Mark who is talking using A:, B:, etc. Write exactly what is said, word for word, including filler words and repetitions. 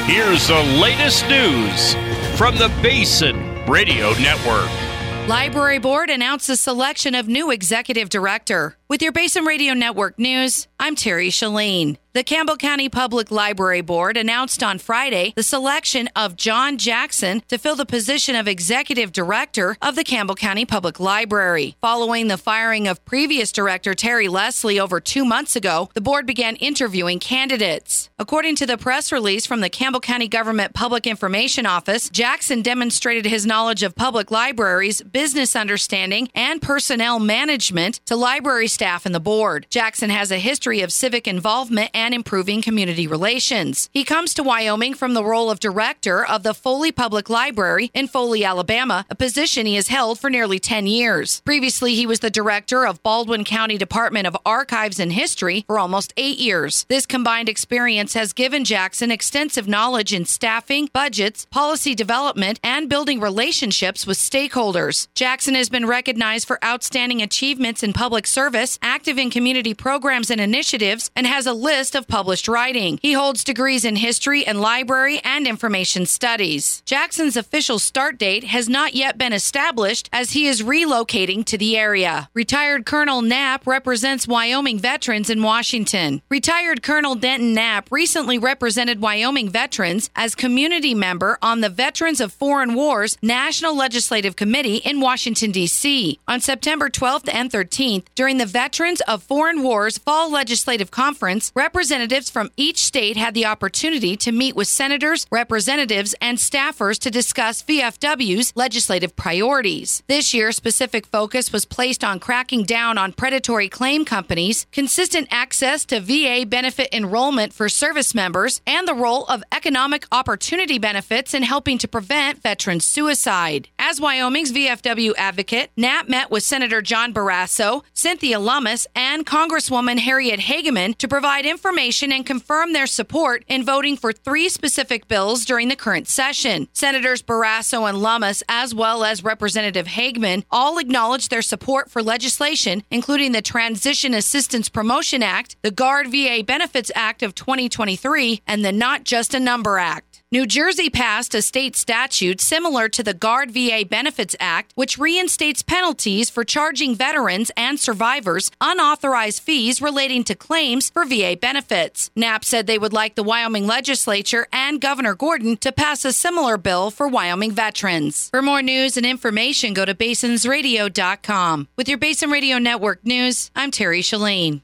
A: Here's the latest news from the Basin Radio Network.
B: Library Board announced the selection of new executive director. With your Basin Radio Network news, I'm Terry Shalene. The Campbell County Public Library Board announced on Friday the selection of John Jackson to fill the position of Executive Director of the Campbell County Public Library. Following the firing of previous Director Terry Leslie over two months ago, the board began interviewing candidates. According to the press release from the Campbell County Government Public Information Office, Jackson demonstrated his knowledge of public libraries, business understanding, and personnel management to library staff and the board. Jackson has a history of civic involvement and and improving community relations. He comes to Wyoming from the role of director of the Foley Public Library in Foley, Alabama, a position he has held for nearly ten years. Previously, he was the director of Baldwin County Department of Archives and History for almost eight years. This combined experience has given Jackson extensive knowledge in staffing, budgets, policy development, and building relationships with stakeholders. Jackson has been recognized for outstanding achievements in public service, active in community programs and initiatives, and has a list of published writing. He holds degrees in history and library and information studies. Jackson's official start date has not yet been established as he is relocating to the area. Retired Colonel Knapp represents Wyoming veterans in Washington. Retired Colonel Denton Knapp recently represented Wyoming veterans as community member on the Veterans of Foreign Wars National Legislative Committee in Washington, D C On September twelfth and thirteenth, during the Veterans of Foreign Wars Fall Legislative Conference, representatives from each state had the opportunity to meet with senators, representatives, and staffers to discuss V F W's legislative priorities. This year, specific focus was placed on cracking down on predatory claim companies, consistent access to V A benefit enrollment for service members, and the role of economic opportunity benefits in helping to prevent veteran suicide. As Wyoming's V F W advocate, Knapp met with Senator John Barrasso, Cynthia Lummis, and Congresswoman Harriet Hageman to provide information and confirm their support in voting for three specific bills during the current session. Senators Barrasso and Lummis, as well as Representative Hageman, all acknowledged their support for legislation, including the Transition Assistance Promotion Act, the Guard V A Benefits Act of twenty twenty-three, and the Not Just a Number Act. New Jersey passed a state statute similar to the Guard V A Benefits Act, which reinstates penalties for charging veterans and survivors unauthorized fees relating to claims for V A benefits. Knapp said they would like the Wyoming legislature and Governor Gordon to pass a similar bill for Wyoming veterans. For more news and information, go to basins radio dot com. With your Basin Radio Network news, I'm Terry Shalene.